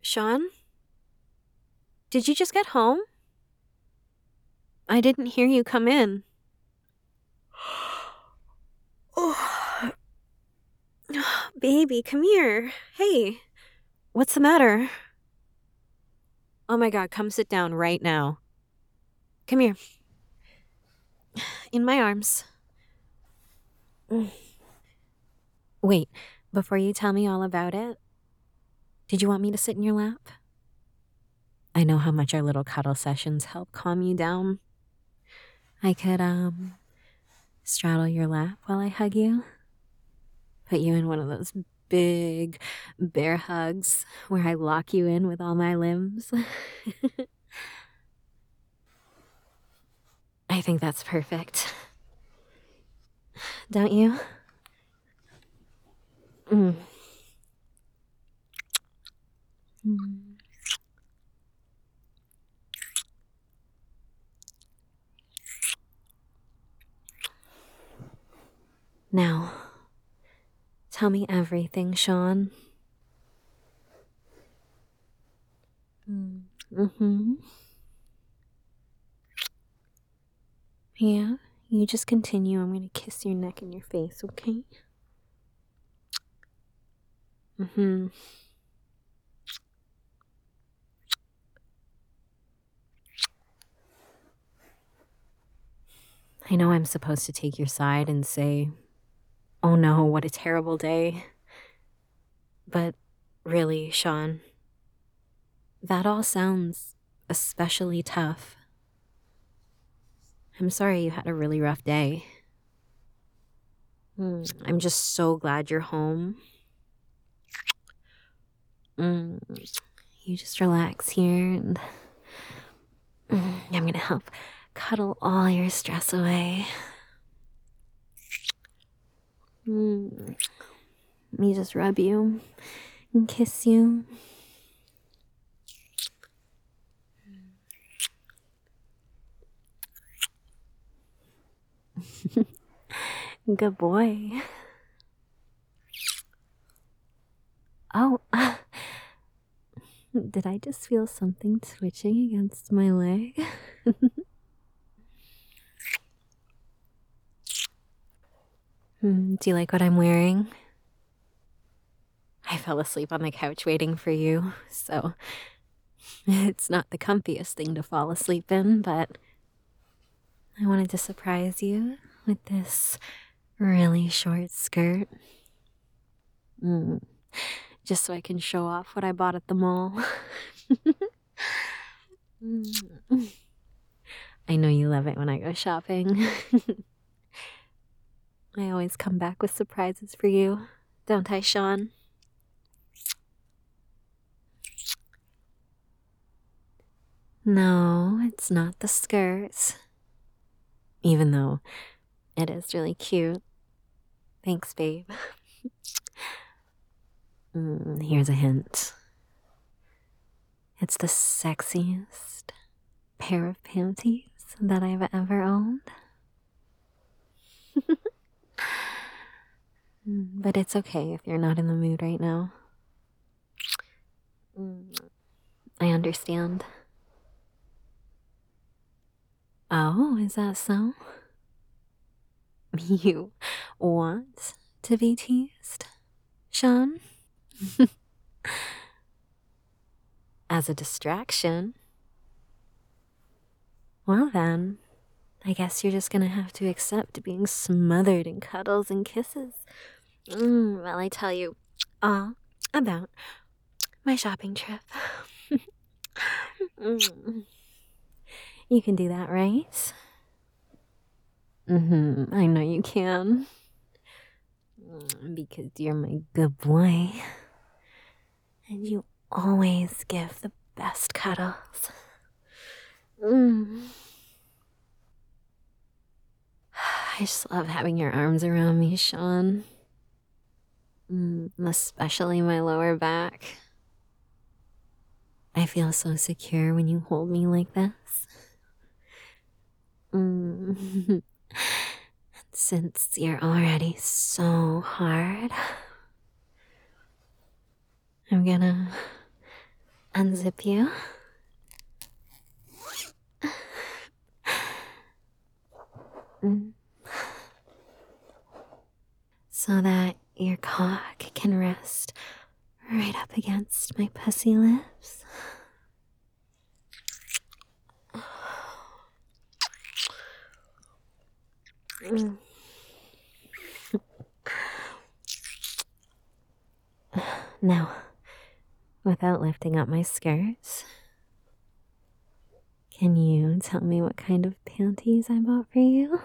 Sean? Did you just get home? I didn't hear you come in. Oh, baby, come here. Hey, what's the matter? Oh my God, come sit down right now. Come here. In my arms. Wait, before you tell me all about it, did you want me to sit in your lap? I know how much our little cuddle sessions help calm you down. I could, straddle your lap while I hug you. Put you in one of those big bear hugs where I lock you in with all my limbs. I think that's perfect. Don't you? Mm. Mm. Now, tell me everything, Sean. Mm-hmm. Yeah, you just continue. I'm gonna kiss your neck and your face, okay? Mm-hmm. I know I'm supposed to take your side and say, oh no, what a terrible day. But really, Sean, that all sounds especially tough. I'm sorry you had a really rough day. I'm just so glad you're home. You just relax here and I'm gonna help cuddle all your stress away. Let me just rub you and kiss you. Good boy. Oh, did I just feel something twitching against my leg? Do you like what I'm wearing? I fell asleep on the couch waiting for you, so it's not the comfiest thing to fall asleep in, but I wanted to surprise you with this really short skirt. Just so I can show off what I bought at the mall. I know you love it when I go shopping. I always come back with surprises for you, don't I, Sean? No, it's not the skirt. Even though it is really cute. Thanks, babe. Here's a hint. It's the sexiest pair of panties that I've ever owned. But it's okay if you're not in the mood right now. I understand. Oh, is that so? You want to be teased, Sean? As a distraction? Well then, I guess you're just gonna have to accept being smothered in cuddles and kisses. While I tell you all about my shopping trip. You can do that, right? I know you can. Because you're my good boy. And you always give the best cuddles. I just love having your arms around me, Sean. Especially my lower back. I feel so secure when you hold me like this. Since you're already so hard, I'm gonna unzip you. So that your cock can rest right up against my pussy lips. Now, without lifting up my skirts, can you tell me what kind of panties I bought for you?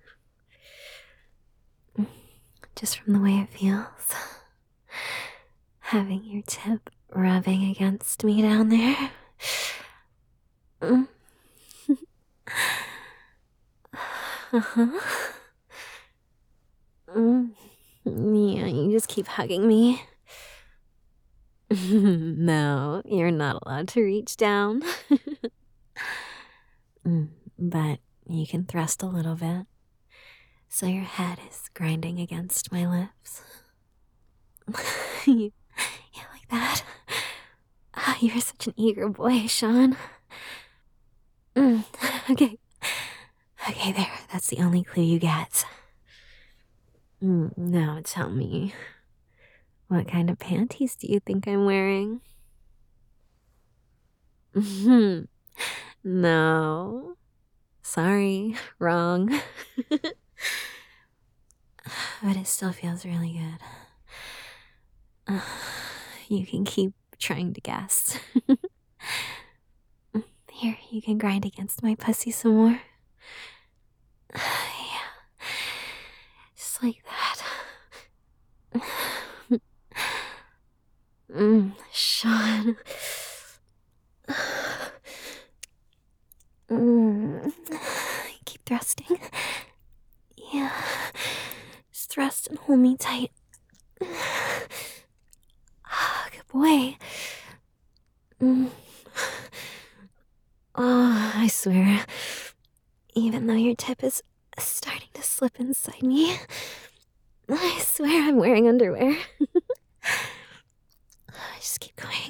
Just from the way it feels. Having your tip rubbing against me down there. Yeah, you just keep hugging me. No, you're not allowed to reach down. But you can thrust a little bit, so your head is grinding against my lips. You like that? You're such an eager boy, Sean. Okay, there. That's the only clue you get. Now tell me, what kind of panties do you think I'm wearing? No. Sorry, wrong. But it still feels really good. You can keep trying to guess. Here, you can grind against my pussy some more. Yeah. Just like that. Sean. Keep thrusting. Yeah. Just thrust and hold me tight. Good boy. Oh, I swear. Even though your tip is starting to slip inside me, I swear I'm wearing underwear. Just keep going.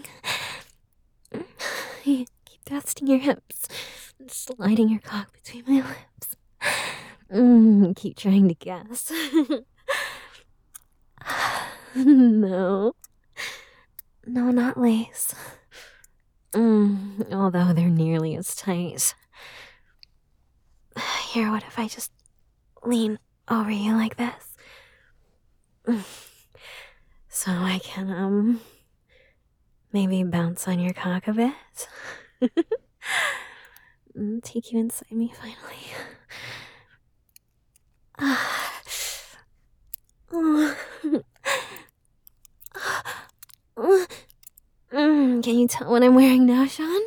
Keep thrusting your hips, sliding your cock between my lips. Keep trying to guess. No, not lace. Although they're nearly as tight. Here, what if I just lean over you like this? So I can, maybe bounce on your cock a bit? Take you inside me, finally. Can you tell what I'm wearing now, Sean?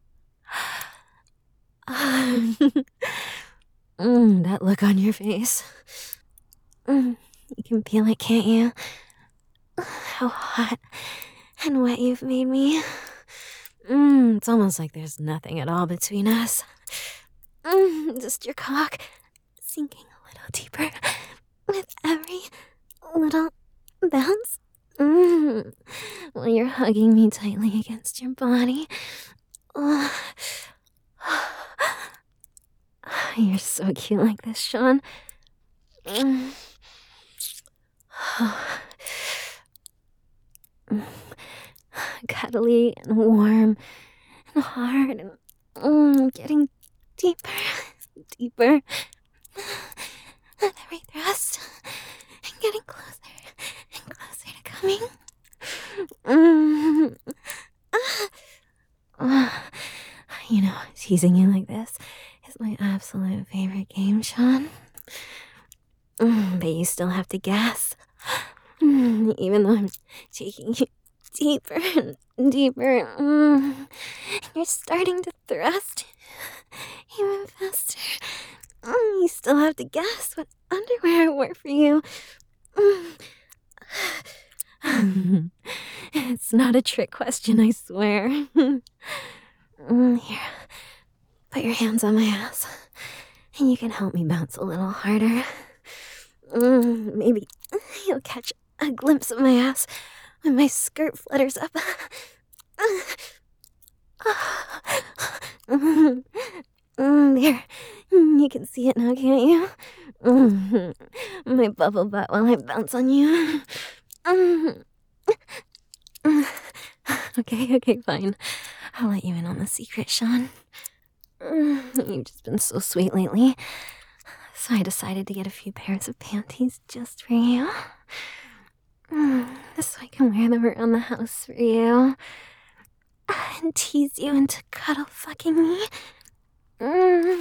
That look on your face. You can feel it, can't you? How hot and wet you've made me. It's almost like there's nothing at all between us. Just your cock sinking a little deeper with every little bounce. While you're hugging me tightly against your body. You're so cute like this, Sean. Cuddly and warm and hard and getting deeper, deeper. With every thrust and getting closer and closer to coming. You know, teasing you like this is my absolute favorite game, Sean. But you still have to guess. Even though I'm taking you deeper and deeper. You're starting to thrust even faster. You still have to guess what underwear I wore for you. It's not a trick question, I swear. Here, put your hands on my ass, and you can help me bounce a little harder. Maybe you'll catch a glimpse of my ass when my skirt flutters up. There. You can see it now, can't you? My bubble butt while I bounce on you. Okay, fine. I'll let you in on the secret, Sean. You've just been so sweet lately. So I decided to get a few pairs of panties just for you. So I can wear them around the house for you. And tease you into cuddle fucking me. Go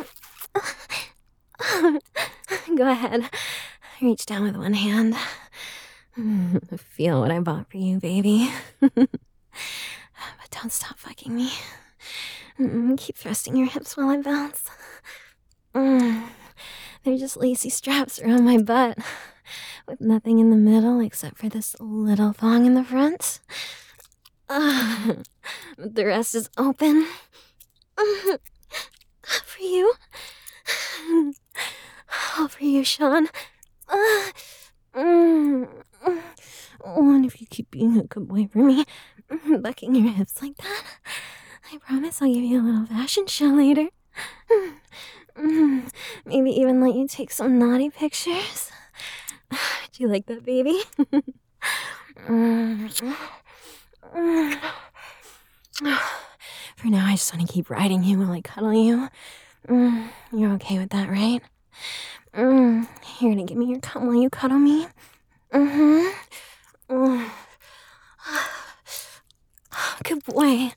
ahead. Reach down with one hand. Feel what I bought for you, baby. But don't stop fucking me. Keep thrusting your hips while I bounce. They're just lacy straps around my butt, with nothing in the middle except for this little thong in the front. But the rest is open. For you. All for you, Sean. And if you keep being a good boy for me, bucking your hips like that, I promise I'll give you a little fashion show later. Maybe even let you take some naughty pictures. Do you like that, baby? For now, I just want to keep riding you while I cuddle you. You're okay with that, right? You're gonna give me your cum while you cuddle me? Good boy.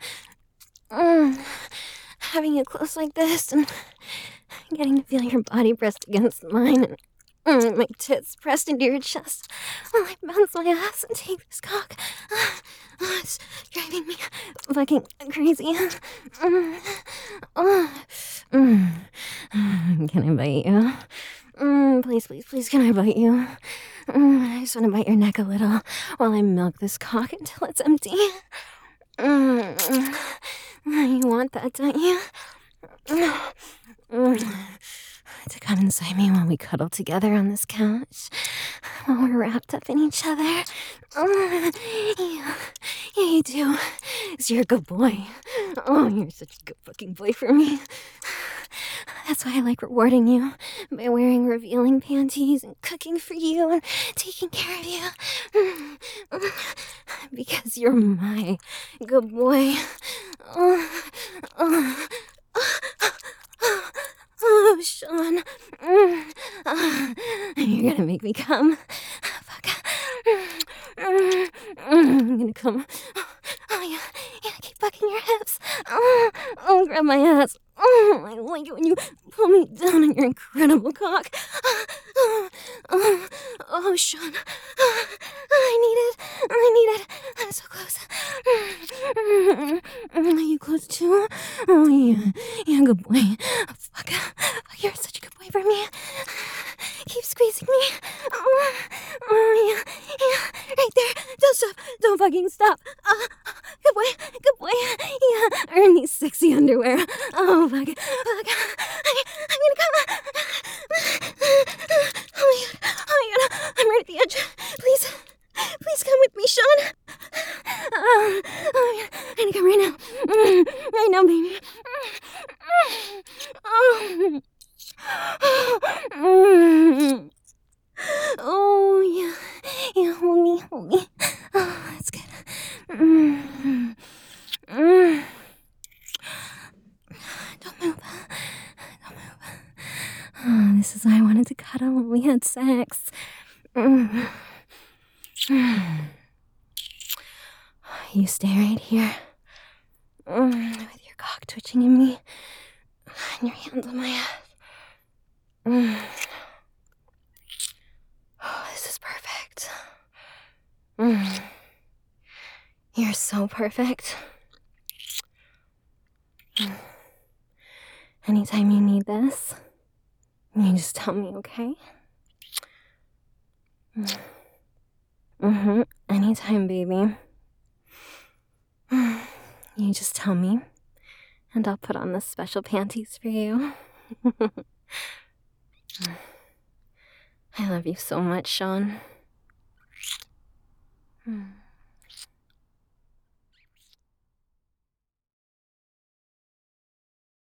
Having you close like this and getting to feel your body pressed against mine and my tits pressed into your chest while I bounce my ass and take this cock. It's driving me fucking crazy. Can I bite you? Please, can I bite you? I just want to bite your neck a little while I milk this cock until it's empty. You want that, don't you? To come inside me while we cuddle together on this couch, while we're wrapped up in each other. Yeah, you do, 'cause you're a good boy. You're such a good fucking boy for me. That's why I like rewarding you by wearing revealing panties and cooking for you and taking care of you. Because you're my good boy. Oh, Sean. You're gonna make me come. Fuck. I'm gonna come. Oh, yeah, keep fucking your hips. Grab my ass. I like it when you pull me down on your incredible cock. Oh, Sean. I need it. I'm so close. Are you close too? Oh, yeah, good boy. Fuck, you're such a good boy for me. Keep squeezing me. Yeah, right there. Don't stop. Don't fucking stop. Good boy. Yeah, earn these sexy underwear. Oh, fuck. I'm gonna come. Oh my god. I'm right at the edge. Please come with me, Sean. I'm gonna come right now. Right now, baby. Oh, yeah, hold me. Oh, that's good. Don't move. Oh, this is why I wanted to cuddle when we had sex. You stay right here. With your cock twitching in me. And your hands on my ass. Oh, this is perfect. You're so perfect. Anytime you need this, you just tell me, okay? Anytime, baby. You just tell me, and I'll put on the special panties for you. I love you so much, Sean.